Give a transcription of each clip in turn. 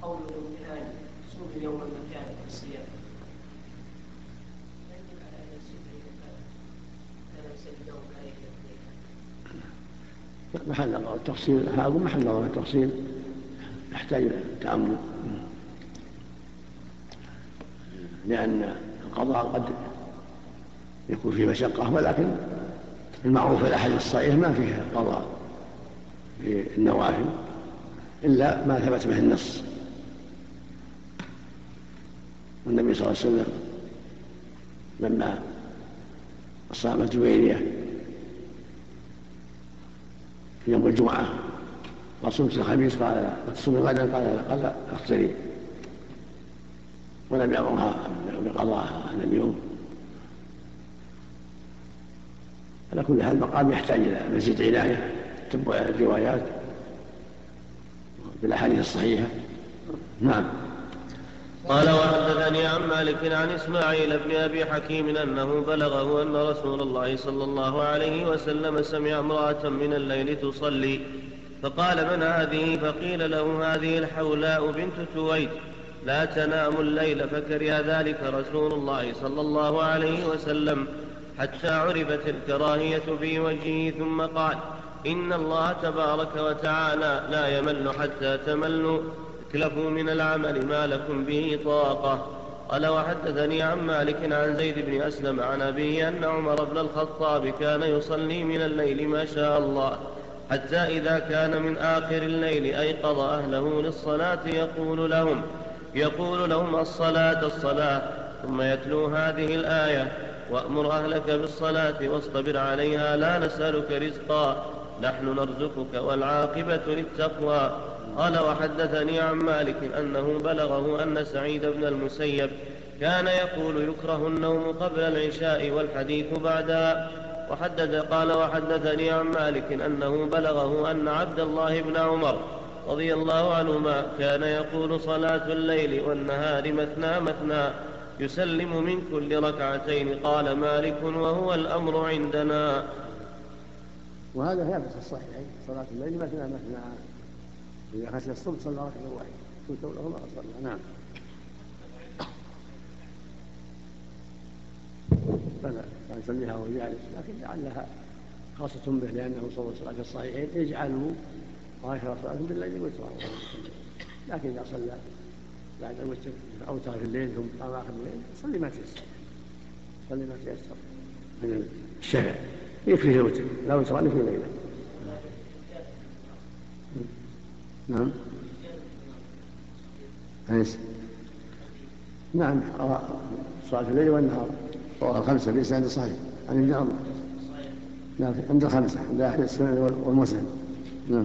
قول الامتنان صوم اليوم المكان الصيام محل نظر التفصيل، هذا محل نظر التفصيل يحتاج إلى تأمل، لأن القضاء قد يكون فيه مشقة، ولكن المعروف في الأحاديث الصحيحة ما فيها قضاء في النوافل إلا ما ثبت به النص. والنبي صلى الله عليه وسلم لما صام الجويرية في يوم الجمعة وصمت الخميس قال لا، وتصوم غدا قال لا اختري، ولم يأمرها بقضاء هذا اليوم. على كل حال المقام يحتاج إلى مزيد عناية، تتبع الروايات بالأحاديث الصحيحة. نعم. قال وحدثني عن مالك عن إسماعيل بن أبي حكيم أنه بلغه أن رسول الله صلى الله عليه وسلم سمع امرأة من الليل تصلي فقال من هذه؟ فقيل له هذه الحولاء بنت تويت لا تنام الليل، فكره ذلك رسول الله صلى الله عليه وسلم حتى عرفت الكراهية في وجهه، ثم قال إن الله تبارك وتعالى لا يمل حتى تملوا، اكلفوا من العمل ما لكم به طاقة. قال وحدثني عن مالك عن زيد بن أسلم عن أبيه أن عمر بن الخطاب كان يصلي من الليل ما شاء الله، حتى إذا كان من آخر الليل أيقظ أهله للصلاة يقول لهم الصلاة الصلاة، ثم يتلو هذه الآية وأمر أهلك بالصلاة واصطبر عليها لا نسألك رزقا نحن نرزقك والعاقبة للتقوى. قال وحدثني عن مالك أنه بلغه أن سعيد بن المسيب كان يقول يكره النوم قبل العشاء والحديث بعدها. قال وحدثني عن مالك أنه بلغه أن عبد الله بن عمر رضي الله عنهما كان يقول صلاة الليل والنهار مثنى مثنى يسلم من كل ركعتين. قال مالك وهو الأمر عندنا. وهذا ثابت في الصحيحين، صلاة الليل مثنى مثنى، إذا خشي الصبح صلى ركعة واحدة كنت لهما أصلى. نعم. فلا يصليها وهو جالس، لكن لعلها خاصة به لأنه صلى الله عليه وسلم في الصحيحين يجعله آخر صلاة بالليل وترا، لكن إذا صلى بعد الوتر أوتر في الليل ثم قام آخر الليل صلي ما تيسر من الشفع، يكفيه الوتر لا وتران في الليلة. نعم. نعم صلاة الليل والنهار رواه الخمسة بإسناد صحيح عن ابن عمر. نعم عند الخمسة عند أحد السنن والمسلم. نعم.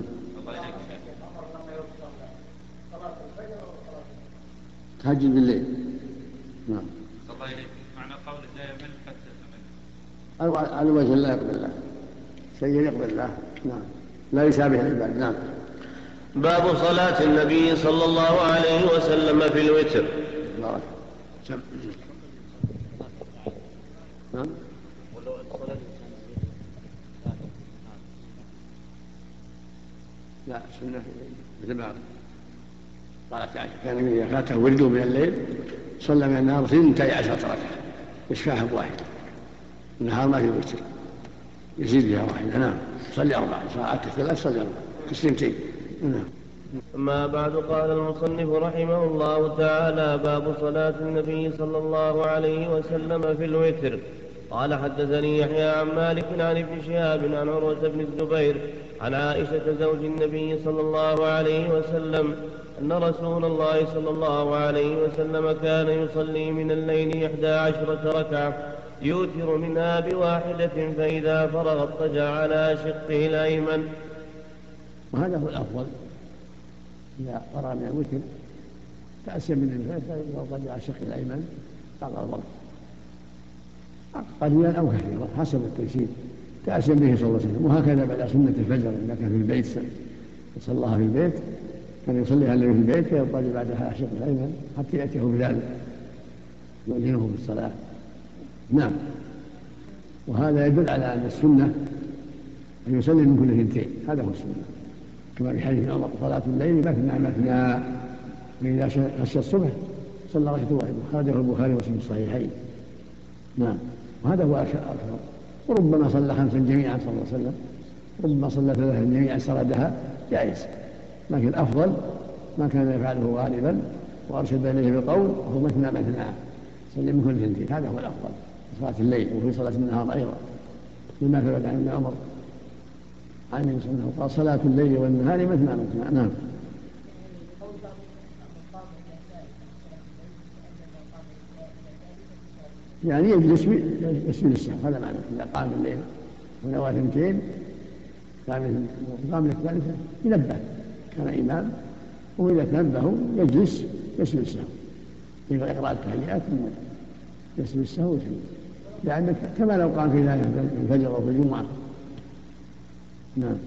تهجد بالليل. نعم. معنى قول لا يمل حتى تمل على وجه لا يقبل الله، شيء يقبل الله. نعم لا يشابه العباد. نعم. باب صلاة النبي صلى الله عليه وسلم في الوتر. نعم. لا سنة مثل ما قالت عائشة كان إذا فاته ورد من الليل صلى من النهار 12 ركعة يشفعها بواحد، النهار ما في وتر يزيد بها واحدة. نعم. صلي 4 ساعات 3 صلي 4 تسليمتين. نعم. أما بعد قال المصنف رحمه الله تعالى باب صلاة النبي صلى الله عليه وسلم في الوتر. قال حدثني يحيى عن مالك عن ابن شهاب عن عروة بن الزبير عن عائشة زوج النبي صلى الله عليه وسلم أن رسول الله صلى الله عليه وسلم كان يصلي من الليل 11 ركعة يوتر منها بواحدة، فإذا فرغ اضطجع على شقه الأيمن. وهذا هو الأفضل، إذا فرغ من الوتر تأسيا من النفاس واضطجع على شقه الأيمن بعد الوقت قليلا أو كثيرا حسب التيسير تأسيا به صلى الله عليه وسلم. وهكذا بعد سنة الفجر إذا كان في البيت صلاها في البيت كان يصليها الذي في البيت فيضطجع بعدها على شقه الأيمن حتى يأتيه بلال يؤذنه بالصلاة. نعم. وهذا يدل على أن السنة أن يصلي من كل 2، هذا هو السنة، كما في حديث عمر صلاة الليل مثنى مثنى، وإذا غشي الصبح صلى ركعة واحدة، خرجه البخاري ومسلم في الصحيحين. نعم، وهذا هو أكثر. وربما صلى 5 جميعا صلى الله عليه وسلم، ربما صلى 3 جميعا سردها، جائز، لكن الأفضل ما كان يفعله غالبا وأرشد إليه بالقول وهو مثنى صلي من كل ثنتين، هذا هو الأفضل في صلاة الليل وفي صلاة النهار أيضا، لما ثبت عن ابن عمر عن النبي صلى الله عليه وسلم قال صلاة الليل والنهار مثنى. نعم. يعني يجلس للسهو، هذا معنى إذا قام الليل ونوى 2 قام للثالثة ينبه، كان إمام وإذا تنبه يجلس للسهو، يقرأ التحيات ثم يسجد للسهو ويسلم، لأنك كما لو قام في ذلك الفجر أو في الجمعة. نعم.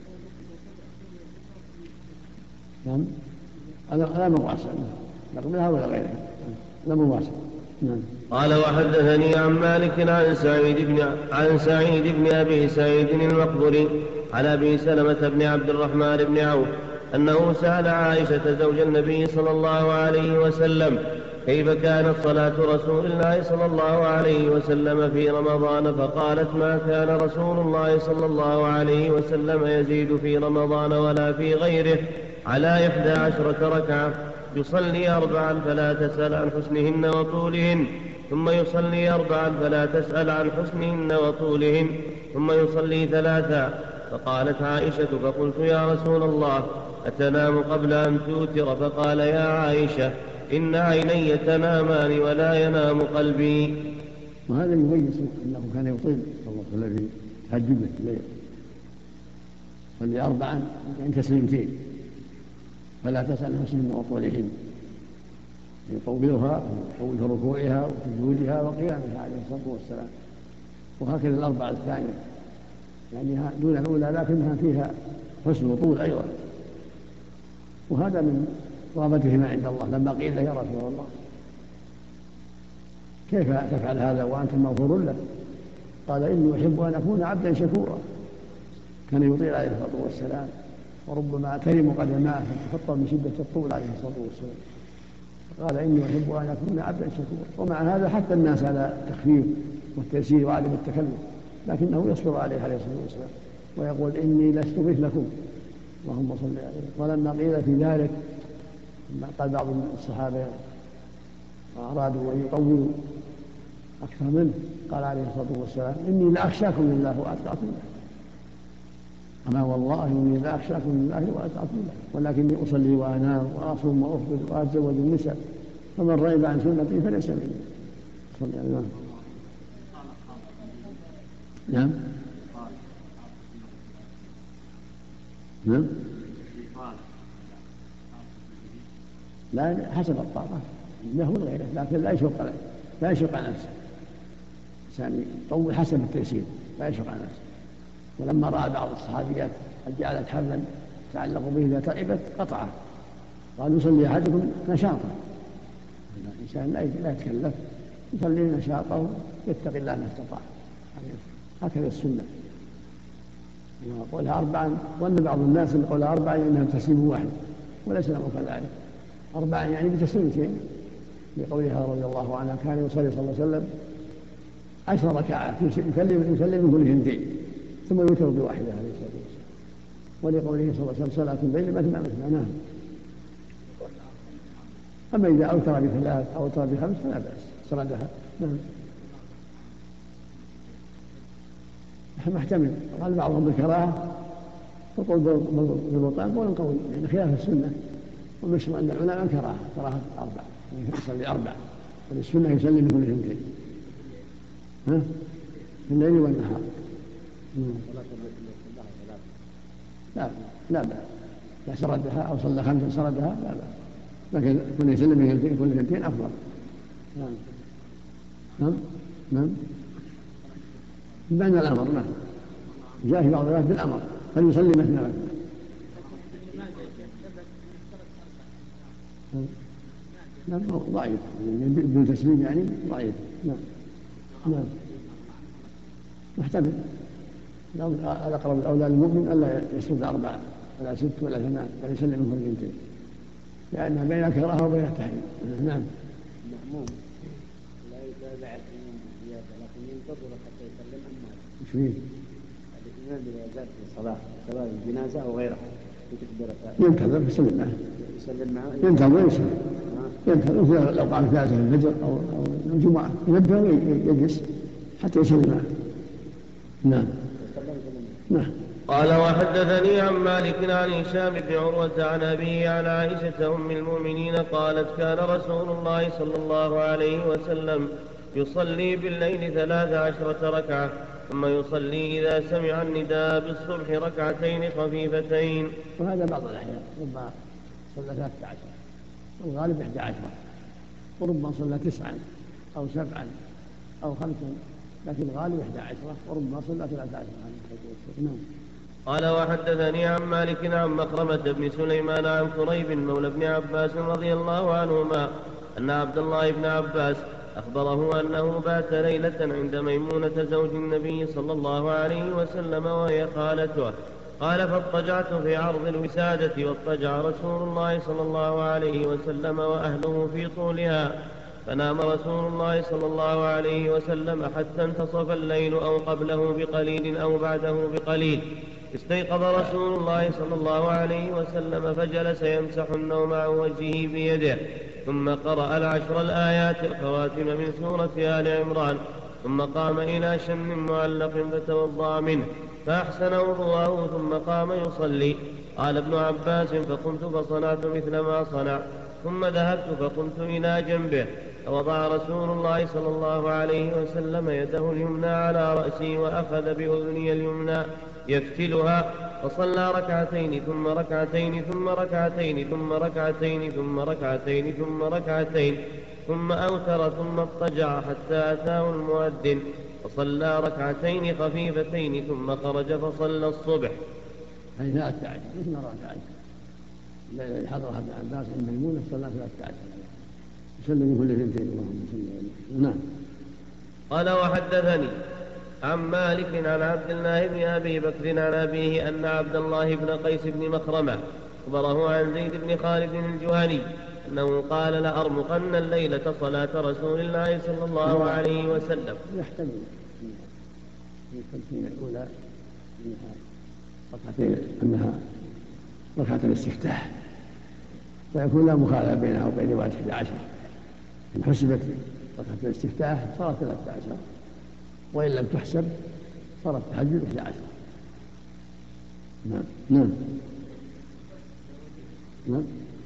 نعم، لا مواصل نقبلها ولا غيرها، لا مواصل. نعم. قال وحدثني عن مالك عن سعيد بن أبي سعيد المقبري عن أبي سلمة بن عبد الرحمن بن عوف أنه سأل عائشة زوج النبي صلى الله عليه وسلم كيف كانت صلاة رسول الله صلى الله عليه وسلم في رمضان، فقالت ما كان رسول الله صلى الله عليه وسلم يزيد في رمضان ولا في غيره على 11 ركعة، يصلي 4 فلا تسأل عن حسنهن وطولهن، ثم يصلي 4 فلا تسأل عن حسنهن وطولهن، ثم يصلي 3. فقالت عائشة فقلت يا رسول الله أتنام قبل أن توتر؟ فقال يا عائشة إن عيني تنامان ولا ينام قلبي. وهذا يميز أنه كان يطيل صلى الله عليه وسلم في تهجد الليل، صلي 4 يعني تسليمتين فلا تسأل عن حسنهن وطولهن، يطولها ويطول في ركوعها وسجودها وقيامها عليه الصلاة والسلام. وهكذا 4 الثانية يعني دون الأولى لكنها فيها حسن وطول أيضا، وهذا من رغبتهما عند الله. لما قيل له يا رسول الله كيف تفعل هذا وأنت مغفور له؟ قال إني أحب أن أكون عبدا شكورا. كان يطيل عليه الصلاة والسلام وربما ترم قدماه فتخطى من شدة الطول عليه الصلاة والسلام، قال إني أحب أن أكون عبدا شكورا. ومع هذا حتى الناس على التخفيف والتيسير وعدم التكلف، لكنه يصبر عليه الصلاة والسلام ويقول إني لست مثلكم اللهم صل عليه. ولما قيل في ذلك قال بعض الصحابة أرادوا أن يطولوا أكثر منه قال عليه الصلاة والسلام إني لأخشاكم لله وأتقاكم له. أما والله إني لأخشاكم لله وأتقاكم له، ولكني أصلي وأنام وأصوم وأفطر وأتزوج النساء، فمن رغب عن سنتي فليس مني. صلى الله عليه وسلم. نعم. نعم. لا حسب الطاقة له غيره، لكن لا يشق على نفسه، يعني طول حسب التيسير لا يشق على نفسه. ولما رأى بعض الصحابيات قد جعلت حبلا تعلق به إذا تعبت قطعه، قال يصلي أحدكم نشاطا، الإنسان لا يتكلف، يصلي نشاطه يتقي الله ما استطاع، هكذا السنة. وقولها 4 ظن بعض الناس ان قولها 4 انها تسليم واحد، وليس الامر كذلك. 4 يعني بتسليمتين، لقولها رضي الله عنها كان يصلي صلى الله عليه وسلم 10 ركعات يسلم من كل 2 ثم يوتر بواحدة عليه الصلاة والسلام. ولقوله صلى الله عليه وسلم صلاة الليل مثنى. نعم. أما إذا أوتر ب3 أو أوتر ب5 فلا بأس سردها. نعم. محتمل. قال بعضهم بالكراهة وقول بالبطلان قول قوي، يعني خلاف السنة، ومشروع عند العلماء كراهة 4 يصلي 4، والسنة يسلم من كل 2 في الليل والنهار. لا بأس لا سردها أو صلى 5 سردها لا بأس، لكن كل يسلم من كل 2 أفضل. نعم. بمعنى الأمر. نعم. جاء في بعض الروايات بالأمر فليصلي مثنى. نعم ضعيف بدون تسليم يعني ضعيف. نعم. محتمل. الأقرب الأولى للمؤمن ألا يسرد 4 ولا 6 ولا 8 بل يسلم من كل 2. لأنها بين الكراهة وبين التحريم. نعم. المأموم لا يتابع الإمام بالزيادة لكن ينتظر حتى يسلم أما وش فيه؟ الإمام إذا زاد في الصلاة سواء الجنازة أو غيرها ينتظر يسلم معه. يسلم معه ينتظر يسلم. ينتظر لو قام ثلاثة في الفجر أو الجمعة ينبه ويجلس حتى يسلم معه. نعم. نعم. قال وحدثني عن مالك عن هشام بن عروة عن أبيه عن عائشة أم المؤمنين قالت كان رسول الله صلى الله عليه وسلم يصلي بالليل 13 ركعة ثم يصلي إذا سمع النداء بالصبح ركعتين خفيفتين. وهذا بعض الأحيان ربما صلى 13 والغالب 11 وربما صلى 9 أو 7 أو 5 لكن الغالب 11 وربما صلى 13. نعم. قال وحدثني عن مالك عن مخرمة بن سليمان عن كريب مولى بن عباس رضي الله عنهما أن عبد الله بن عباس أخبره أنه بات ليلة عند ميمونة زوج النبي صلى الله عليه وسلم وهي خالته. قال فاضطجعت في عرض الوسادة واضطجع رسول الله صلى الله عليه وسلم وأهله في طولها فنام رسول الله صلى الله عليه وسلم حتى انتصف الليل أو قبله بقليل أو بعده بقليل. استيقظ رسول الله صلى الله عليه وسلم فجلس يمسح النوم عن وجهه بيده ثم قرأ 10 الآيات الخواتم من سورة آل عمران ثم قام إلى شن معلق فتوضأ منه فأحسن وضوءه ثم قام يصلي. قال ابن عباس فقمت فصنعت مثل ما صنع ثم ذهبت فقمت إلى جنبه فوضع رسول الله صلى الله عليه وسلم يده اليمنى على رأسي وأخذ بأذني اليمنى يفتلها فصلى ركعتين ثم ركعتين ثم ركعتين ثم ركعتين ثم ركعتين ثم ركعتين ثم أوتر ثم اضطجع حتى أتاه المؤذن فصلى ركعتين خفيفتين ثم خرج فصلى الصبح. هذه 13 مثل ما رأت عائشة حضرها ابن عباس عند ميمونة صلى 13 يسلم كل 2 اللهم صل عليه. نعم. قال وحدثني عن مالك عن عبد الله بن أبي بكر عن أبيه أن عبد الله بن قيس بن مخرمة أخبره عن زيد بن خالد الجهني أنه قال لأرمقن الليلة صلاة رسول الله صلى الله عليه وسلم. يحتمل في التلفين الأولى أنها ركعة الاستفتاح فيكون لا مخالفة بينها وبين رواية 11 إن حسبت ركعة الاستفتاح صارت 13 وإن لم تحسب صارت التهجد 11. نعم. نعم. نعم.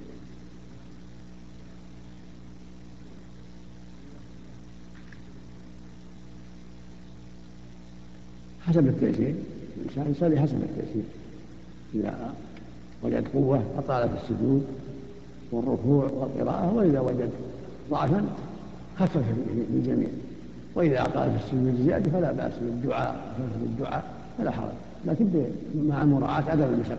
حسب التيسير الإنسان يصلي حسب التيسير إذا وجد قوة أطال في السجود والركوع والقراءة وإذا وجد ضعفا خفف في الجميع وإذا أطال في السجود زيادة فلا بأس بالدعاء فلا حرج لكن مع مراعاة عدم المشقة.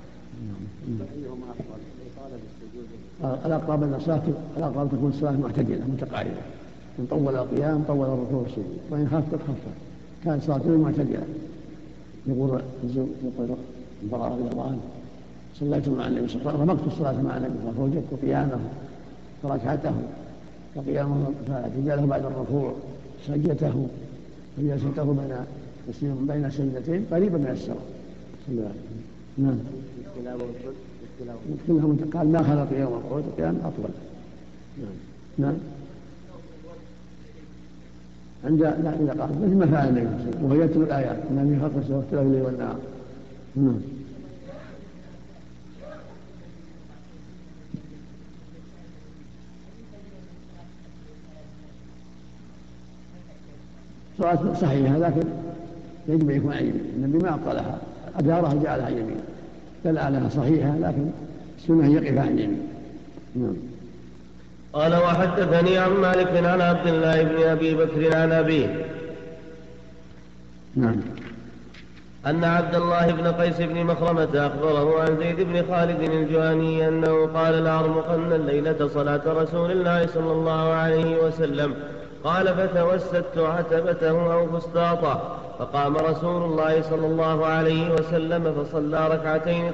الأقرب تكون الصلاة معتدلة متقاربة إن طول القيام طول الركوع والسجود وإن خفت خفت كانت صلاة معتدلة. يقول البراء رضي الله عنه صليت مع النبي صلى الله عليه وسلم رمقت الصلاة مع النبي فوجدت قيامه فركعته فقيامه فاعتداله بعد الركوع سجدته وجلسته بين سجدتين قريبا من السواء. نعم. قال ما خلق قيام القعود قيام أطول. نعم. عند لا إذا قال مثل ما فعل النبي وهو يتلو الآيات إن في خلق السماوات واختلاف الليل والنهار. نعم. صلاة صحيحة لكن يجب أن يكون عن يمين النبي ما أبطلها أدارها جعلها عن يمين بل عليها صحيحة لكن السنة يقف عن يمين. نعم. قال وحدثني عن مالك عن عبد الله بن أبي بكر عن أبيه نعم أن عبد الله بن قيس بن مخرمة أخبره عن زيد بن خالد الجهني أنه قال لأرمقن الليلة صلاة رسول الله صلى الله عليه وسلم. قال فتوسدت عتبته أو فسطاطه فقام رسول الله صلى الله عليه وسلم فصلى ركعتين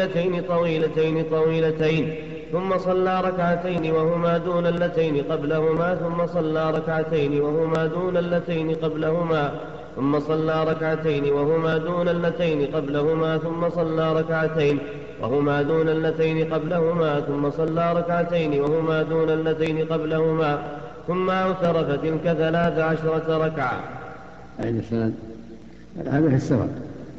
طويلتين ثم صلى ركعتين وهما دون اللتين قبلهما ثم صلى ركعتين وهما دون اللتين قبلهما ثم صلى ركعتين وهما دون اللتين قبلهما ثم صلى ركعتين وهما دون اللتين قبلهما ثم صلى ركعتين وهما دون اللتين قبلهما ثم أوتر فتلك 13 ركعة. أين السند؟ هذا في السفر.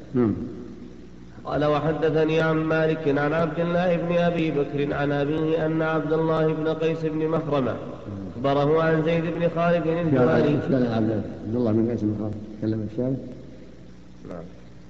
قال وحدثني عن مالك عن عبد الله بن أبي بكر عن أبيه أن عبد الله بن قيس بن مخرمة أخبره عن زيد بن خالد الجواري. عبد الله بن قيس بن مخرمة تكلم الشارع. نعم.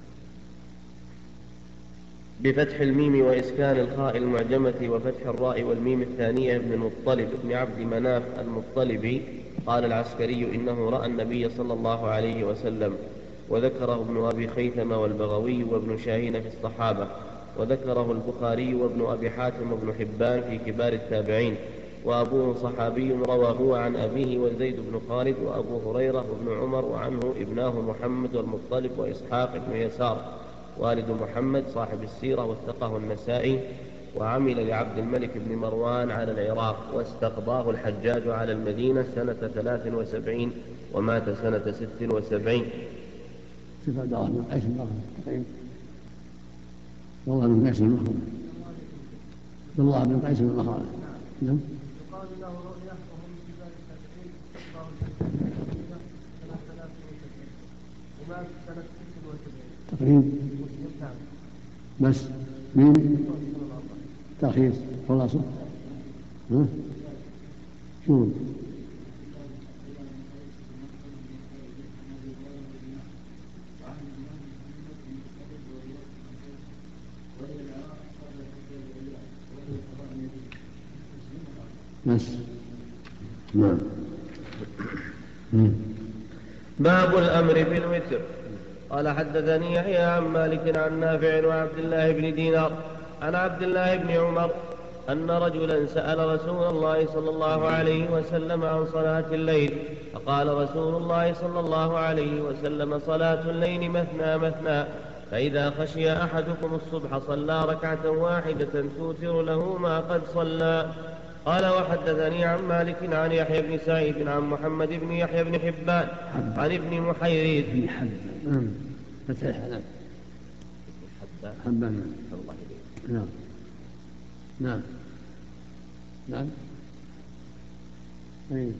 بفتح الميم وإسكان الخاء المعجمة وفتح الراء والميم الثانية ابن المطلب ابن عبد مناف المطلبي. قال العسكري إنه رأى النبي صلى الله عليه وسلم، وذكره ابن أبي خيثم والبغوي وابن شاهين في الصحابة، وذكره البخاري وابن أبي حاتم وابن حبان في كبار التابعين، وأبوه صحابي روى هو عن أبيه وزيد بن خالد وأبو هريرة وابن عمر وعنه ابناه محمد والمطلب وإسحاق بن يسار والد محمد صاحب السيرة، وثقه النسائي. وعمل لعبد الملك بن مروان على العراق، واستقضاه الحجاج على المدينة سنة 73 ومات سنة 76. صفة عبد الله بن قيس بن مخرمة. والله بن قيس بن مخرمة. عبد الله بن قيس بن مخرمة. نعم. يقال له رؤيا وهم في ذلك التابعين استقضاه الحجاج سنة 73 ومات سنة 76. تقريب بس مين ترخيص خلاصة شو بس نعم. باب الأمر بالوتر. قال حدثني يحيى عن مالك عن نافع وعبد الله بن دينار عن عبد الله بن عمر أن رجلا سأل رسول الله صلى الله عليه وسلم عن صلاة الليل، فقال رسول الله صلى الله عليه وسلم صلاة الليل مثنى، فإذا خشي أحدكم الصبح صلى ركعة واحدة توتر له ما قد صلى. قال وحدثني عن مالك عن يحيى بن سعيد عن محمد بن يحيى بن حبان عن ابن محيريز حبان. نعم نعم نعم. أي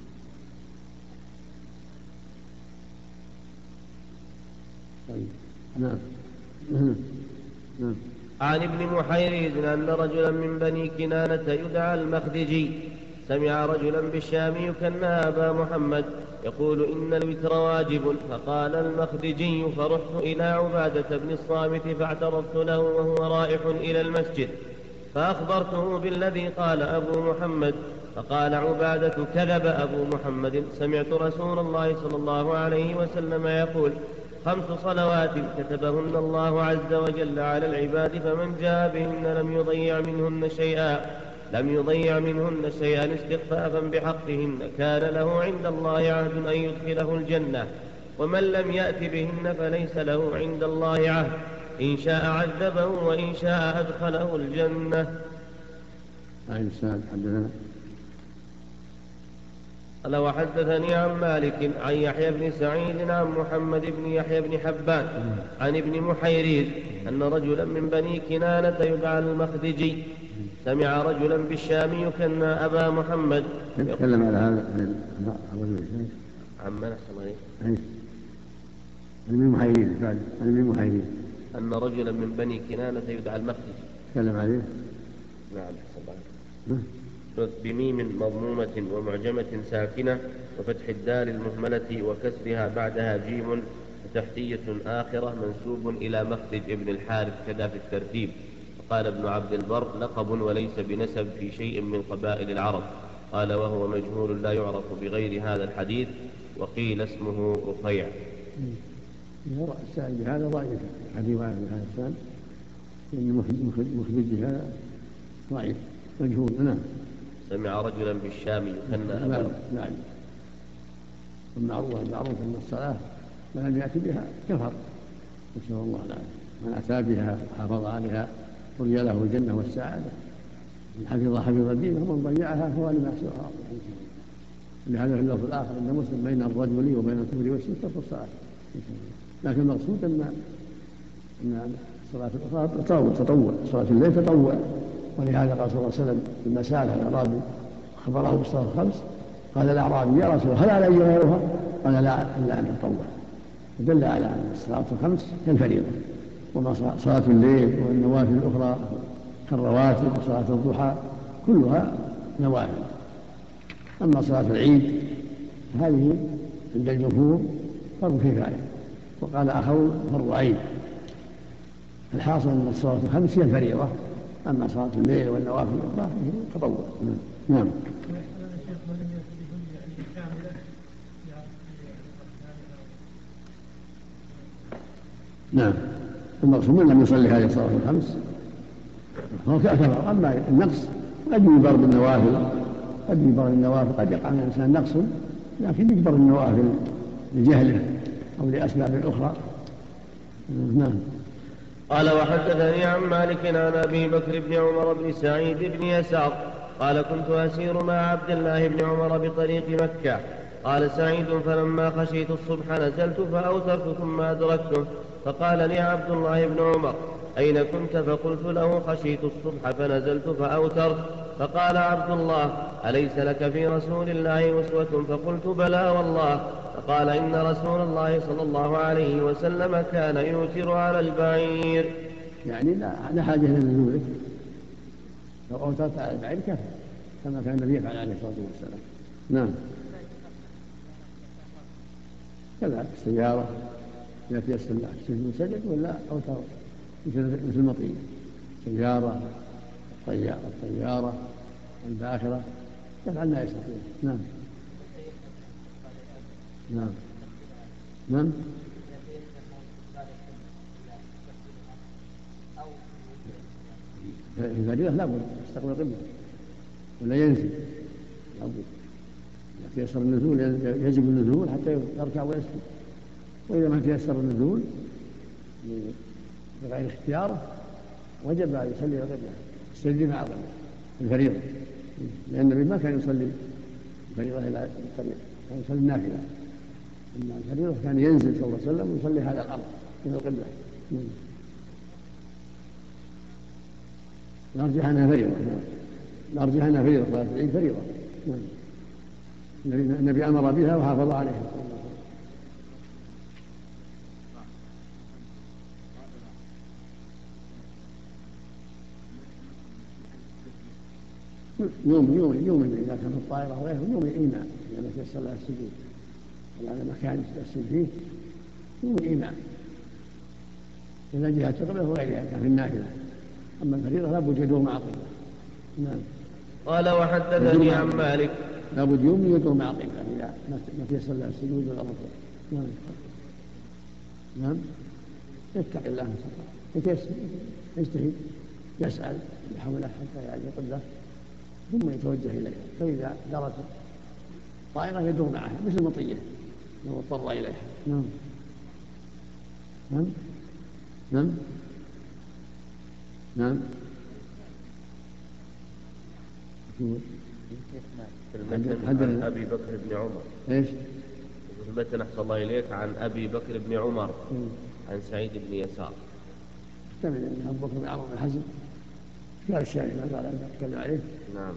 طيب نعم نعم. عن ابن محيريز أن رجلا من بني كنانة يدعى المخدجي سمع رجلا بالشام يكنى أبا محمد يقول إن الوتر واجب، فقال المخدجي فرحت إلى عبادة بن الصامت فاعترفت له وهو رائح إلى المسجد، فأخبرته بالذي قال أبو محمد، فقال عبادة كذب أبو محمد، سمعت رسول الله صلى الله عليه وسلم يقول 5 صلوات كتبهن الله عز وجل على العباد، فمن جاء بهن لم يضيع منهن شيئا استخفافا بحقهن كان له عند الله عهد أن يدخله الجنة، ومن لم يأت بهن فليس له عند الله عهد، إن شاء عذبه وإن شاء أدخله الجنة. قال وحدثني عن مالك عن يحيى بن سعيد عن محمد بن يحيى بن حبان عن ابن محيريز أن رجلا من بني كنانة يدعى المخدجي سمع رجلا بالشام يكنى أبا محمد يتكلم على هذا عن من أحسن عليه عن ابن محيريز أن رجلا من بني كنانة يدعى المخدجي تكلم عليه. نعم أحسن عليه. بميم مضمومة ومعجمة ساكنة وفتح الدال المهملة وكسرها بعدها جيم وتحتية آخرة منسوب إلى مخدج ابن الحارث كذا في الترتيب. قال ابن عبد البر لقب وليس بنسب في شيء من قبائل العرب. قال وهو مجهول لا يعرف بغير هذا الحديث، وقيل اسمه رفيع. السائل بهذا ضعيف، حديث واحد بهذا السائل المخرج هذا ضعيف مجهول. نعم. سمع رجلا بالشام يكنى أبا نعم. المعروف أن الصلاة ولم يأتي بها كفر، نسأل الله العافية. من أتى بها وحافظ عليها رجي له الجنة والسعادة. من حفظ دينه ومن ضيعها فهو لما سواه. لهذا في اللفظ الآخر أن مسلم بين الرجل وبين الكفر والشرك ترك الصلاة. لكن المقصود أن الصلاة الأخرى تطوع، صلاة الليل تطوع. ولهذا قال صلى الله عليه وسلم لما سأله الأعرابي أخبره بالصلاة الخمس قال الأعرابي يا رسول الله هل علي غيرها؟ قال لا إلا أن تطوع. ودل على أن الصلاة الخمس كالفريضة، وما صلاة الليل والنوافل الأخرى كالرواتب وصلاة الضحى كلها نوافل. أما صلاة العيد هذه عند الجمهور فرض كفاية، وقال آخرون فرض عين. الحاصل أن الصلاة الخمس هي الفريضة، أما صلاة الليل والنوافل الأخرى هي تطوع. نعم. نعم، المقصود من لم يصلي هذه الصلاة الخمس فهو كفر. أما النقص قد يجبر بالنوافل، قد يقع من الإنسان نقص لكن يجبر النوافل لجهله أو لأسباب أخرى. نعم. قال وحدثني عن مالك عن أبي بكر بن عمر بن سعيد بن يسار قال كنت أسير مع عبد الله بن عمر بطريق مكة. قال سعيد فلما خشيت الصبح نزلت فأوترت ثم أدركته، فقال لي عبد الله بن عمر أين كنت؟ فقلت له خشيت الصبح فنزلت فأوترت. فقال عبد الله أليس لك في رسول الله أسوة؟ فقلت بلى والله. فقال إن رسول الله صلى الله عليه وسلم كان يوتر على البعير. يعني لا حاجة إلى نزوله، لو أوترت على البعير كفى كما كان النبي يفعل عليه الصلاة والسلام. نعم. كذلك السيارة إذا تيسر لك المسجد ولا أوتر مثل المطية، سيارة الطيارة الباخرة يفعل ما يستطيع. نعم. نعم. نعم. الفريضة لابد يستقبل القبلة ولا ينزل، لابد إذا تيسر النزول يجب النزول حتى يركع ويسجد، وإذا ما تيسر النزول بغير اختياره وجب أن يصلي القبلة، يستجيب مع القبلة الفريضة، لأن النبي ما كان يصلي الفريضة إلى الطريق، كان يصلي النافلة. أما الفريضة كان ينزل صلى الله عليه وسلم ويصلي هذا الأمر من القبلة. نرجح أنها فريضة، صلاة العيد فريضة. النبي أمر بها وحافظ عليها. يوم إذا كان في الطائرة وغيره يوم الإيمان إذا تيسر لها السجود على مكان يستسجد فيه يوم الإيمان إذا جهة القبلة وغيرها كان في النافلة. أما الفريضة لابد يدور مع القبلة. نعم. قال وحدثني عن مالك لابد يوم يدور مع القبلة إذا ما تيسر لها السجود ولا الركوع. نعم. نعم. يتقي الله يجتهد يسأل يحاول حتى يعرف القبلة ثم يتوجه إليها، فإذا دارت الطائرة يدور معها مثل المطية لو اضطر إليها. نعم. نعم. نعم. نعم. عن أبي بكر بن عمر. إيش؟ في المتن أحسن الله إليك عن أبي بكر بن عمر عن سعيد بن يسار. احتمل أن أبو بكر بن عمر بن حزم قال الشاهد ما قال أن أتكلم عليه. نعم.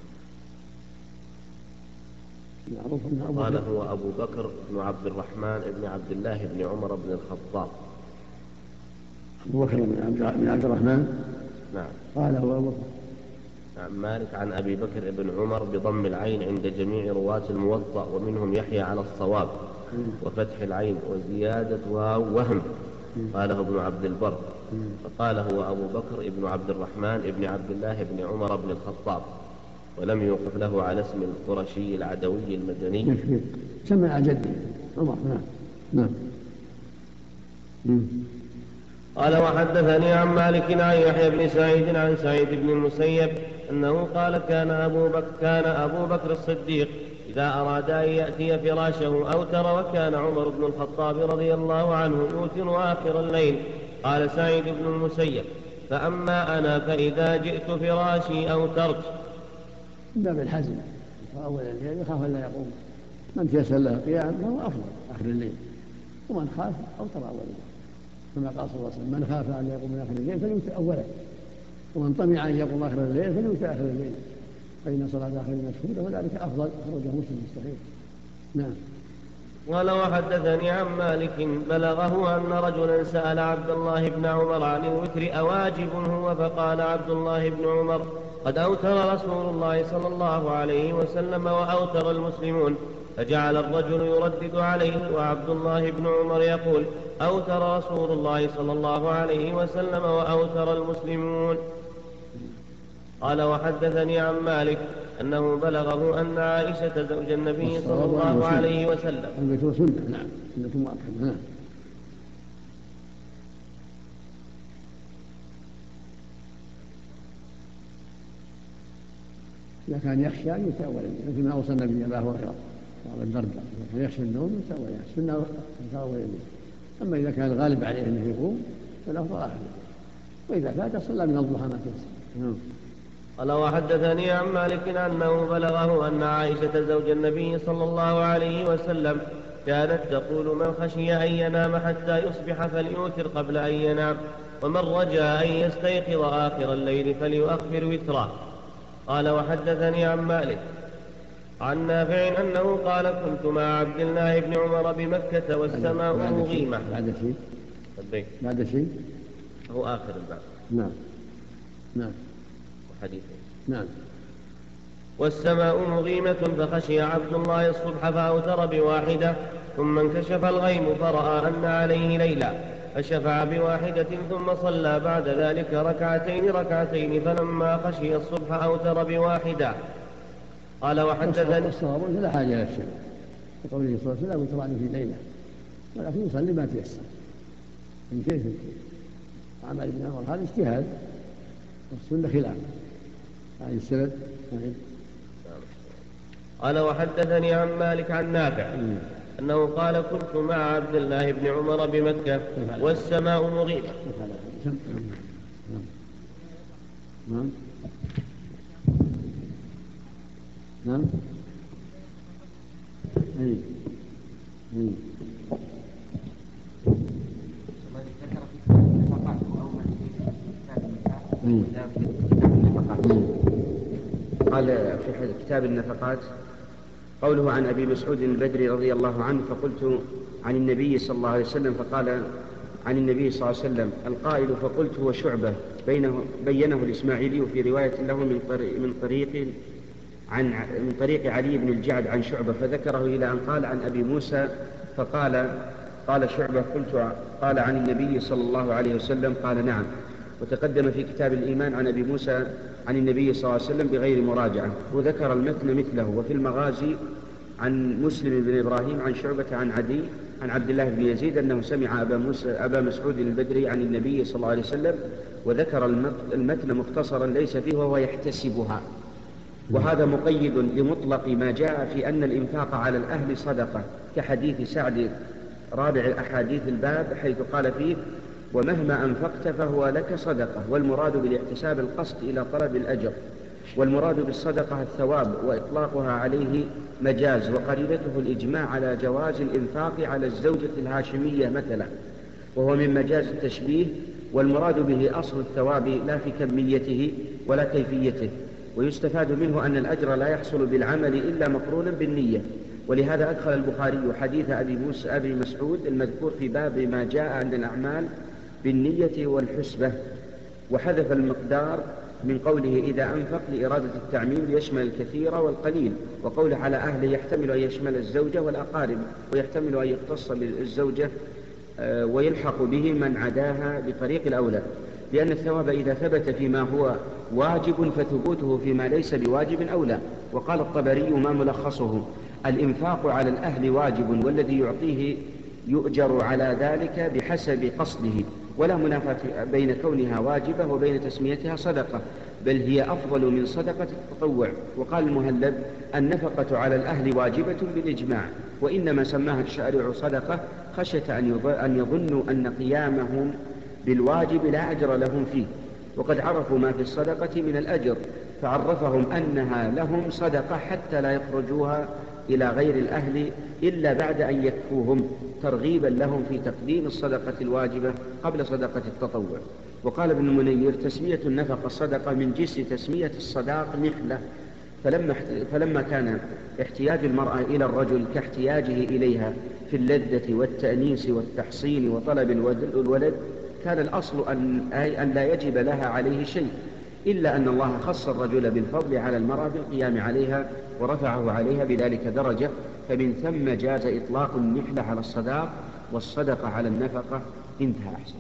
معروف أنه قال هو أبو بكر بن عبد الرحمن بن عبد الله بن عمر بن الخطاب. أبو بكر بن عبد الرحمن. نعم. قال هو أبو بكر. نعم. مالك عن أبي بكر بن عمر بضم العين عند جميع رواة الموطأ ومنهم يحيى على الصواب وفتح العين وزيادة وهم. قاله ابن عبد البر. فقال هو أبو بكر بن عبد الرحمن بن عبد الله بن عمر بن الخطاب، ولم يوقف له على اسم القرشي العدوي المدني. سمع على جده عمر. نعم. قال وحدثني عن مالك عن يحيى بن سعيد عن سعيد بن المسيب أنه قال كان أبو بكر الصديق إذا أراد أن يأتي فراشه أوتر، وكان عمر بن الخطاب رضي الله عنه يوتر آخر الليل. قال سعيد بن المسيب: فأما أنا فإذا جئت فراشي أوترت. من باب الحزم أول الليل يخاف أن لا يقوم، من تيسر له القيام فهو أفضل آخر الليل، ومن خاف أوتر أول الليل، كما قال صلى الله عليه وسلم: من خاف أن يقوم من آخر الليل فليوتر أوله، ومن طمع أن يقوم آخر الليل فليوتر آخر الليل، فإن صلاة آخر مشهودة وذلك أفضل. أخرجه مسلم في الصحيح. نعم. قال: وحدثني عن مالك بلغه أن رجلا سأل عبد الله بن عمر عن الوتر أواجب هو؟ فقال عبد الله بن عمر: قد أوتر رسول الله صلى الله عليه وسلم وأوتر المسلمون. فجعل الرجل يردد عليه، وعبد الله بن عمر يقول: أوتر رسول الله صلى الله عليه وسلم وأوتر المسلمون. قال: وحدثني عن مالك أنه بلغه أن عائشة زوج النبي صلى الله عليه وسلم. الوتر سنة، نعم، سنة مؤكدة. نعم. إذا كان يخشى أن يتأول، مثل ما أوصى النبي أبا هريرة وأبا الدرداء: كان يخشى النوم يتأول، السنة يتأول. أما إذا كان الغالب عليه أنه يقوم فالأفضل آخر، وإذا فات صلى من الضحى ما تيسر. قال: وحدثني عن مالك أنه بلغه أن عائشة زوج النبي صلى الله عليه وسلم كانت تقول: من خشي أن ينام حتى يصبح فليوتر قبل أن ينام، ومن رجا أن يستيقظ آخر الليل فليؤخر وترا. قال: وحدثني عن مالك عن نافع أنه قال: كنت مع عبد الله بن عمر بمكة والسماء مغيمة. بعد شيء هو آخر الباب. نعم. نعم. حديثين. نعم. والسماء مغيمة، فخشي عبد الله الصبح فأوتر بواحدة، ثم انكشف الغيم فرأى أن عليه ليلا، فشفع بواحدة ثم صلى بعد ذلك ركعتين، فلما خشي الصبح أوتر بواحدة. قال: وحدثني الصواب لا حاجة إلى الشفع، وقوله صلى الله عليه وسلم: أوتر في ليلة، ولكن يصلي ما تيسر من كيف عمل ابن عمر. هذا اجتهاد، والسنة خلاف هذه السند. قال: وحدثني عن مالك عن نافع أنه قال: كنت مع عبد الله بن عمر بمكة والسماء مغيمة. نعم. نعم. قال في كتاب النفقات: قوله عن أبي مسعود البدري رضي الله عنه: فقلت عن النبي صلى الله عليه وسلم، فقال عن النبي صلى الله عليه وسلم القائل: فقلت هو شعبة، بينه الإسماعيلي في رواية له من طريق علي بن الجعد عن شعبة، فذكره إلى أن قال عن أبي موسى، قال شعبة: قال عن النبي صلى الله عليه وسلم، قال: نعم. وتقدم في كتاب الإيمان عن أبي موسى عن النبي صلى الله عليه وسلم بغير مراجعة، وذكر المتن مثله. وفي المغازي عن مسلم بن إبراهيم عن شعبة عن عدي عن عبد الله بن يزيد أنه سمع أبا مسعود البدري عن النبي صلى الله عليه وسلم، وذكر المتن مختصرا ليس فيه وهو يحتسبها. وهذا مقيد لمطلق ما جاء في أن الإنفاق على الأهل صدقة، كحديث سعد رابع الأحاديث الباب، حيث قال فيه: ومهما أنفقت فهو لك صدقة. والمراد بالاحتساب القصد إلى طلب الأجر، والمراد بالصدقة الثواب، وإطلاقها عليه مجاز، وقرينته الإجماع على جواز الإنفاق على الزوجة الهاشمية مثلا، وهو من مجاز التشبيه، والمراد به أصل الثواب لا في كميته ولا كيفيته. ويستفاد منه أن الأجر لا يحصل بالعمل إلا مقرونا بالنية. ولهذا أدخل البخاري حديث أبي مسعود المذكور في باب ما جاء عند الأعمال بالنية والحسبة، وحذف المقدار من قوله إذا أنفق لإرادة التعميم ليشمل الكثير والقليل، وقوله على أهله يحتمل أن يشمل الزوجة والأقارب، ويحتمل أن يختص بالزوجة ويلحق به من عداها بطريق الأولى، لأن الثواب إذا ثبت فيما هو واجب فثبوته فيما ليس بواجب أولى. وقال الطبري ما ملخصه: الإنفاق على الأهل واجب، والذي يعطيه يؤجر على ذلك بحسب قصده، ولا منافاة بين كونها واجبة وبين تسميتها صدقة، بل هي أفضل من صدقة التطوع. وقال المهلب: النفقة على الأهل واجبة بالإجماع، وإنما سماها الشارع صدقة خشية أن يظنوا أن قيامهم بالواجب لا أجر لهم فيه، وقد عرفوا ما في الصدقة من الأجر، فعرفهم أنها لهم صدقة حتى لا يخرجوها إلى غير الأهل إلا بعد أن يكفوهم، ترغيبا لهم في تقديم الصدقة الواجبة قبل صدقة التطوع. وقال ابن المنير: تسمية النفقة الصدقة من جنس تسمية الصداق نخلة، فلما كان احتياج المرأة إلى الرجل كاحتياجه إليها في اللذة والتأنيس والتحصين وطلب الولد، كان الأصل أن لا يجب لها عليه شيء، إلا أن الله خص الرجل بالفضل على المرأة بالقيام عليها ورفعه عليها بذلك درجة، فمن ثم جاز إطلاق النحلة على الصداق والصدقة على النفقة. انتهى. أحسن.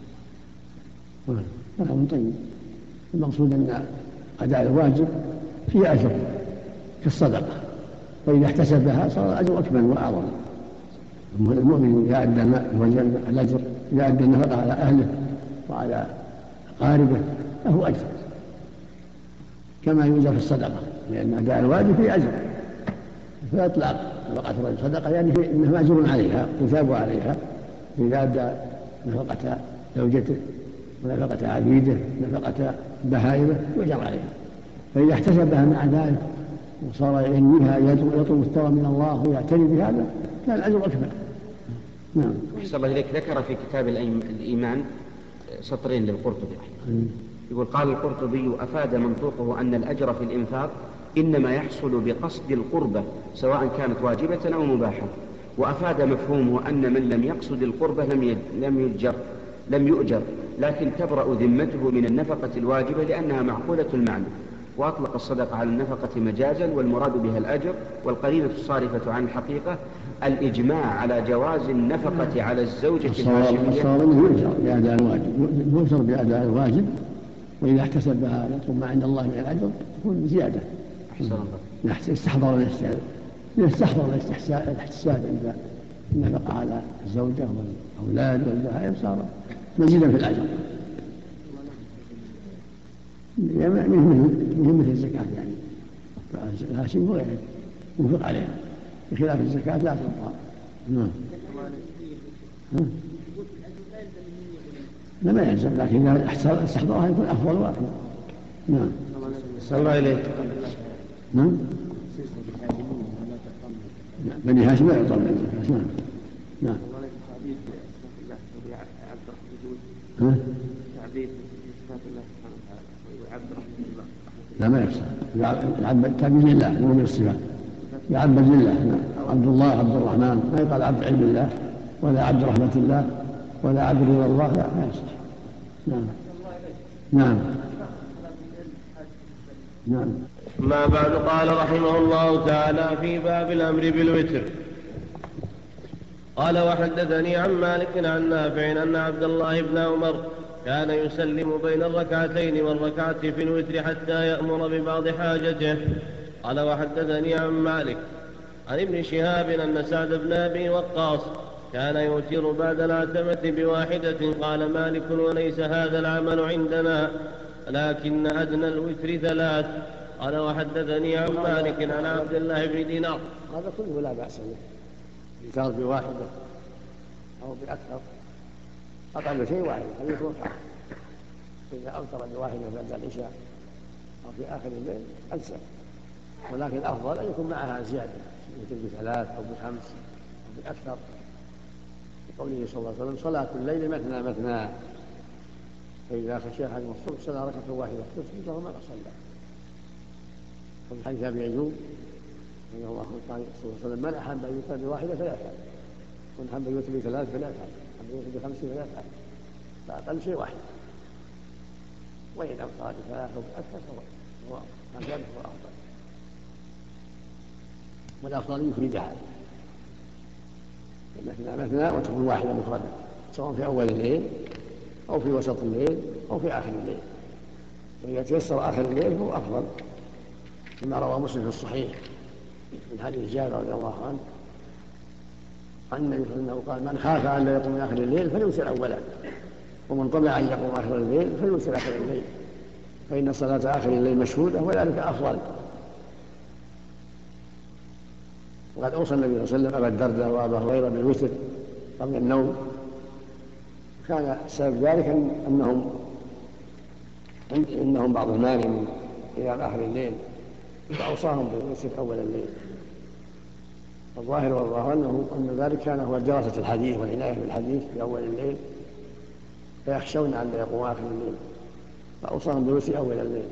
نعم. طيب، المقصود أن أداء الواجب فيه أجر كالصدقة، وإذا احتسبها صار الأجر أكمل وأعظم. المؤمن إذا أدى الأجر، إذا أدى النفقة على أهله وعلى أقاربه له أجر كما يوجد في الصدقة، لأن أداء الواجب فيه أجر. فإطلاق نفقة الرجل صدقة يعني إنه مأجور عليها يثاب عليها، إذا أدى نفقة زوجته ونفقة عبيده نفقة بهائمه يؤجر عليها، فإذا احتسبها مع ذلك وصار ينويها يطلب الثواب من الله ويعتني بهذا كان الأجر أكبر. نعم. أحسن الله إليك. ذكر في كتاب الإيمان سطرين للقرطبي، يقول: قال القرطبي: أفاد منطوقه أن الأجر في الإنفاق إنما يحصل بقصد القربة سواء كانت واجبة أو مباحة، وأفاد مفهومه أن من لم يقصد القربة لم يؤجر، لكن تبرأ ذمته من النفقة الواجبة لأنها معقولة المعنى. وأطلق الصدقة على النفقة مجازا، والمراد بها الأجر، والقرينة الصارفة عن الحقيقة الإجماع على جواز النفقة على الزوجة الهاشمية. الصواب أنه يؤجر بأداء الواجب، يؤجر بأداء الواجب، وإذا احتسبها يطلب ما عند الله من الأجر تكون زيادة. يستحضر الاحتساب عند النفقة على الزوجة والأولاد والبهائم صار مزيدا في الأجر. مثل الزكاة يعني الهاشم هو ينفق عليها بخلاف الزكاة لا تنفق. نعم. لا يلزم، لكن إذا استحضرها يكون أفضل وأكمل. نعم. صلى الله عليه. نعم. بني هاشم لا يعطون الزكاة. نعم. لا ما يفسر، يعبد تعبيد لله مو من الصفات، يعبد لله. عبد الله عبد الرحمن، ما يقال عبد علم الله ولا عبد رحمة الله ولا عبد رضا الله، لا ما يصح. نعم. نعم. نعم. ما بعد. قال رحمه الله تعالى في باب الأمر بالوتر. قال: وحدثني عن مالك عن نافع أن عبد الله بن عمر كان يسلم بين الركعتين والركعة في الوتر حتى يأمر ببعض حاجته. قال: وحدثني عن مالك عن ابن شهاب أن سعد بن أبي وقاص كان يوتر بعد العتمة بواحدة. قال مالك: وليس هذا العمل عندنا، لكن أدنى الوتر 3. قال: وحدثني عن مالك عن عبد الله بن دينار. هذا كله لا بأس به، يوتر بواحدة أو بأكثر، أقل شيء واحد هل يكون إذا أوتر بواحدة بعد العشاء أو في آخر الليل أجزأ، ولكن الأفضل أن يكون معها زيادة، يوتر ب3 أو ب5 أو بأكثر، قوله صلى الله عليه وسلم: صلاة الليل مثنى مثنى، فإذا خشي أحدكم الصبح صلى ركعة واحدة تسجد له ما صلى. وفي حديث أبي أيوب رضي الله عنه قال صلى الله عليه وسلم: من أحب أن يوتر بواحدة فلا يفعل، ومن أحب أن يوتر ب3 فلا يفعل، أحب أن يوتر ب5 فلا يفعل، فأقل شيء واحد، وإن أوتر ب3 أو بأكثر فهو هذا هو أفضل، والأفضل يفردها مثنى مثنى وتكون واحدة مفردة، سواء في أول الليل أو في وسط الليل أو في آخر الليل، وإذا تيسر آخر الليل فهو أفضل، كما روى مسلم في الصحيح من حديث جابر رضي الله عنه عن النبي صلى الله عليه وسلم قال: من خاف أن لا يقوم آخر الليل فليوتر أولا، ومن طمع أن يقوم آخر الليل فليوتر آخر الليل، فإن صلاة آخر الليل مشهودة وذلك أفضل. وقد أوصى النبي صلى الله عليه وسلم أبا الدرداء وأبا هريرة بالوتر قبل النوم، كان سبب ذلك إنهم بعضهم نام من قيام آخر الليل، فأوصاهم بالوتر أول الليل. الظاهر والله أن ذلك كان هو دراسة الحديث والعناية بالحديث في أول الليل، فيخشون أن لا يقوم آخر الليل، فأوصاهم بالوتر أول الليل.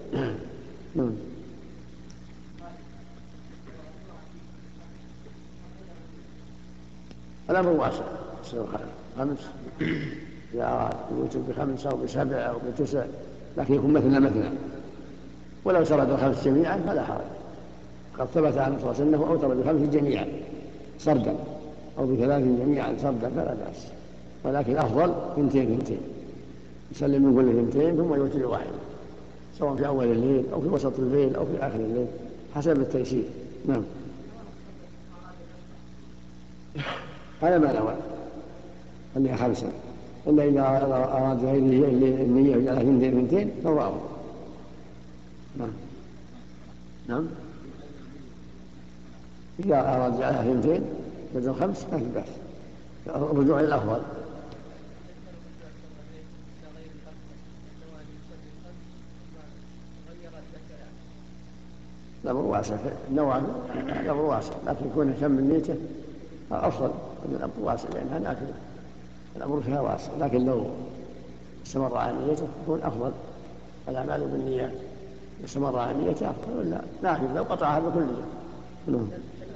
الأمر واسع، خمس إذا أراد يوتر ب5 أو ب7 أو ب9، لكن يكون مثنى، ولو سرد ال5 جميعا فلا حرج. قد ثبت عنه صلى الله عليه وسلم أنه أوتر ب5 جميعا سردا أو ب3 جميعا سردا فلا بأس، ولكن الأفضل 2 يسلم من كل 2 ثم يوتر واحد، سواء في أول الليل أو في وسط الليل أو في آخر الليل حسب التيسير. نعم. هذا ما نوى خليها 5، إلا إذا أراد غيره النية يجعلها 2 فهو أفضل. نعم. إذا أراد يجعلها 2 بدل 5 ما في بأس، الرجوع إلى الأفضل. الأمر واسع، نوعا الأمر واسع، لكن يكون كم من نيته أفضل من الأمر واسع لأنها نافلة، الأمر فيها واسع، لكن لو استمر على نيته يكون أفضل. الأعمال بالنيات، استمر على نيته أفضل ولا نافلة لو قطعها بكلية. نعم.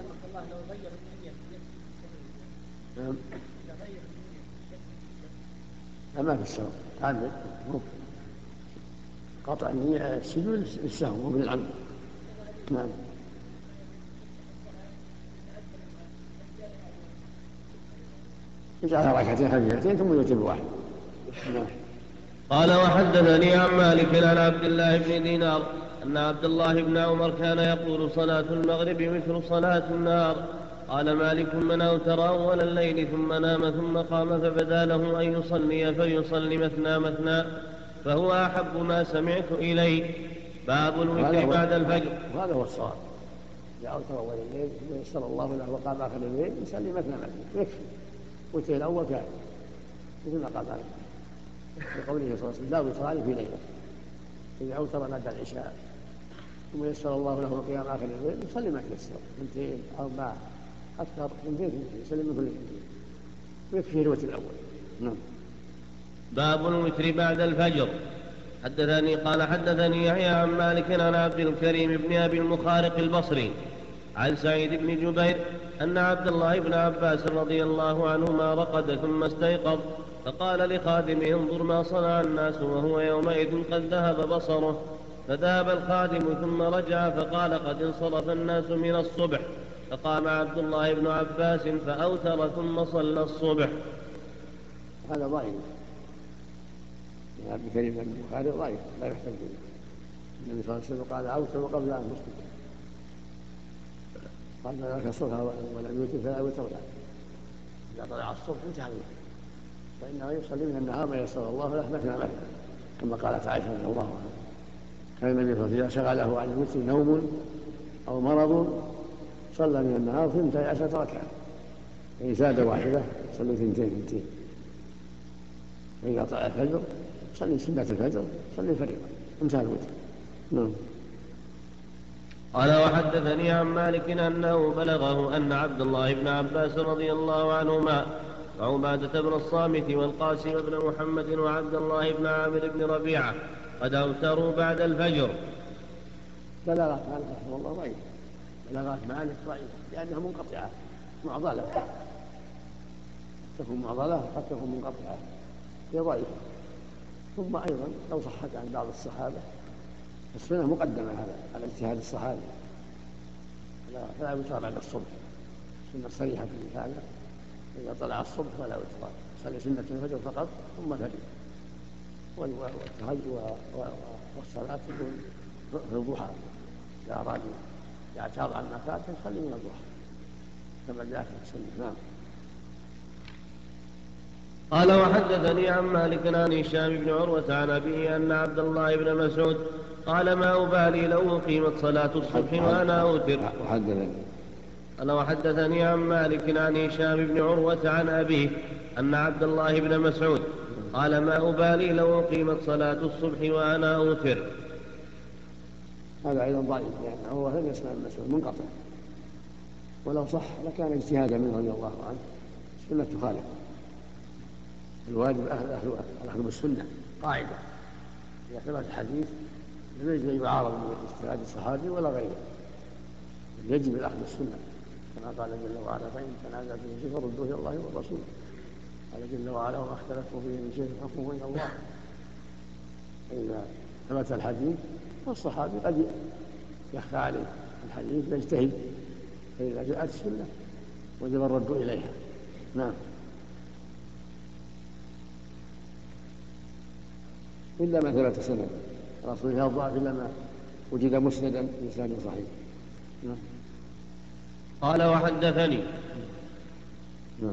ما في السهو عمد، قطع النية السجود للسهو وبالعمد. نعم. يجعلها 2 خفيفتين ثم يوتر واحد. نعم. قال وحدثني عن مالك عن عبد الله بن دينار أن عبد الله بن عمر كان يقول صلاة المغرب مثل صلاة النهار. قال مالك من أوتر أول الليل ثم نام ثم قام فبدا له أن يصلي فليصلي مثنى فهو أحب ما سمعت إليه. باب الوتر بعد الفجر. وهذا هو الصواب، إذا أوتر أول الليل ثم يسر الله له وقام آخر الليل يصلي مثنى يكفي، وتر الأول كافي، مثل ما قال مالك في قوله صلى الله عليه وسلم لا وتران في ليلة، إذا أوتر بعد العشاء ثم يسر الله له قيام آخر الليل يصلي ما تيسر 2 4 أكثر من 2 يسلم من كل 2 ويكفي الوتر الأول. نعم. باب الوتر بعد الفجر. حدثني يحيى عن مالك عن عبد الكريم بن أبي المخارق البصري عن سعيد بن جبير أن عبد الله بن عباس رضي الله عنهما رقد ثم استيقظ فقال لخادمه انظر ما صنع الناس، وهو يومئذ قد ذهب بصره، فذهب الخادم ثم رجع فقال قد انصرف الناس من الصبح، فقام عبد الله بن عباس فأوتر ثم صلى الصبح. هذا ضعيف، عبد الكريم بن البخاري ضعيف لا يحتج به. النبي صلى الله عليه وسلم قال أوتر قبل أن تصبح، قال ذاك الصبح ولم يوتر فلا يوتر له، إذا طلع الصبح انتهى الوتر، فإنه يصلي من النهار ما يسر الله له مثنى كما قالت عائشة رضي الله عنها. كان النبي صلى الله عليه وسلم شغله عن الوتر نوم أو مرض صلى من النهار 12 ركعة، فإن زاد واحدة صلي 2 وإذا طلع الفجر صلي سنة الفجر صلي الفريضة، انتهى الوتر. نعم. قال وحدثني عن مالك أنه بلغه أن عبد الله بن عباس رضي الله عنهما وعبادة بن الصامت والقاسم بن محمد وعبد الله بن عامر بن ربيعة قد أوتروا بعد الفجر. بلاغات مالك رحمه الله ضعيف، بلاغات مالك ضعيف لأنها منقطعة معضلة، تكون معضلة قد تكون منقطعة هي ضعيفة. ثم أيضا لو صحت عن بعض الصحابة السنة مقدمة على اجتهاد الصحابة، فلا يوتر بعد الصبح، سنة صريحة في هذا، إذا طلع الصبح فلا يوتر، صلي سنة الفجر فقط ثم الفجر، والصلاة تكون في الضحى، إذا أراد يعتاض عن ما فات يصلي من الضحى كما جاء في السنة. نعم. قال وحدثني عن مالك عن هشام بن عروة عن أبيه أن عبد الله بن مسعود قال ما أبالي لو أقيمت صلاة الصبح وأنا أوتر. قال وحدثني عن مالك عن هشام بن عروة عن أبيه أن عبد الله بن مسعود قال ما أبالي لو أقيمت صلاة الصبح وأنا أوتر. هذا أيضا ضعيف لأن عروة لم يسمع ابن مسعود منقطع، ولو صح لكان اجتهادا منه رضي الله عنه. السنة تخالف، الواجب الأخذ بالسنة قاعدة. إذا قرأت الحديث لم يجب يعارض باجتهاد الصحابي ولا غيره، يجب الأخذ بالسنة كما قال جل وعلا فإن تنازعتم في شيء فردوه إلى الله والرسول. قال جل وعلا وما اختلفتم فيه من شيء فحكمه إلى الله. فإذا ثبت الحديث فالصحابي قد يخفى عليه الحديث فيجتهد، فإذا جاءت السنة وجب الرد إليها. نعم. إلا ما ثبت سند رسول فيها الضعف إلا ما وجد مسندا بإسناد صحيح. نعم. قال وحدثني. نعم.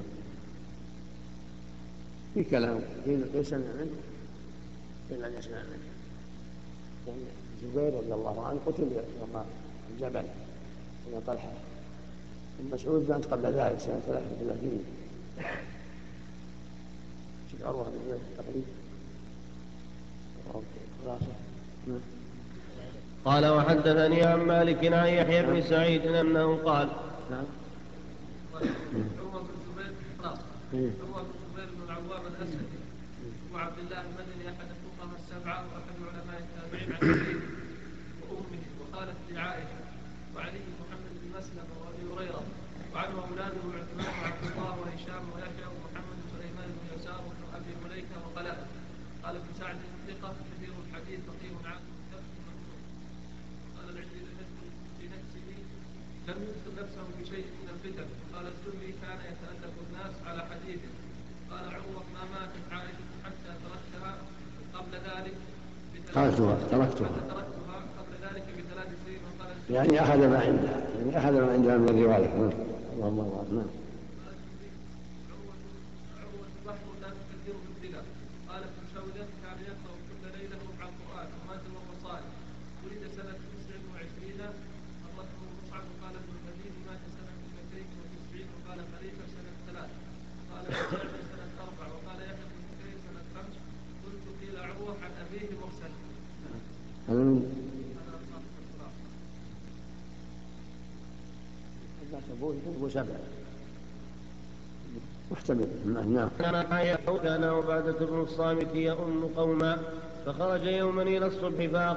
في كلام يسمع منه إلا أن يسمع منه. يعني الزبير رضي الله عنه قتل يوم الجبل من طلحة. المسعود مات قبل ذلك سنة 33. شوف عروة بن زبير تقريبا. قال وحدثني عن مالك عن يحيى بن سعيد أنه قال نعم. عروة بن زبير بن العوام الأسدي وعبد الله المدني أحد الفقهاء السبعة وأحد علماء التابعين عن أبيه وأمه وقالت لعائشة وعلي محمد بن مسلم وأبي هريرة وعنه أولاده عثمان وعبد الله وهشام ويحيى ومحمد وسليمان بن يسار وابن أبي مليكة وقلادة. قال ابن سعد ثقة كثير الحديث فقيه عنه قال العزي لنفسه لم يذكر نفسه بشيء من الفتن. قال السلمي كان يتألف الناس على حديثه. قال عروة ما ماتت عائشة حتى تركتها قبل ذلك تركتها قبل ذلك ب3 سنين. وقال يعني أخذ ما عندها من الرواية. اللهم الله. نعم. عروة بحر لا تكثره البلاد. قال ابن شوذة كان يقرأ كل ليلة ربع القرآن ومات وهو صائم. ولد سنة 29 أخرجه مصعب. وقال ابن المدين مات سنة 290. وقال خليفة سنة 3. قال ابن سنة 4. وقال يحيى بن بكير سنة 5. قلت قيل عروة عن أبيه مرسل. أبو سبع محتمل. نعم. كان عبادة بن الصامت يؤم قوما فخرج يوما إلى الصبح